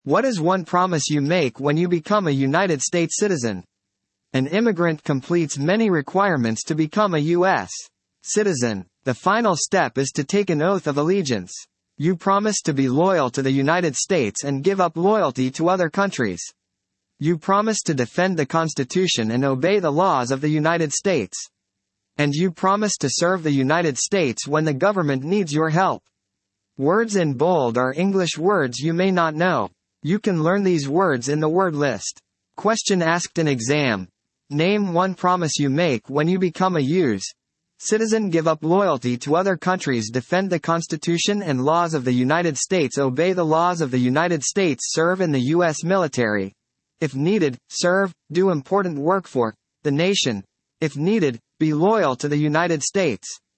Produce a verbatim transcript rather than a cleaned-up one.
What is one promise you make when you become a United States citizen? An immigrant completes many requirements to become a U S citizen. The final step is to take an oath of allegiance. You promise to be loyal to the United States and give up loyalty to other countries. You promise to defend the Constitution and obey the laws of the United States. And you promise to serve the United States when the government needs your help. Words in bold are English words you may not know. You can learn these words in the word list. Question asked in exam. Name one promise you make when you become a U S citizen. Give up loyalty to other countries. Defend the Constitution and laws of the United States. Obey the laws of the United States. Serve in the U S military. If needed, serve, do important work for the nation. If needed, be loyal to the United States.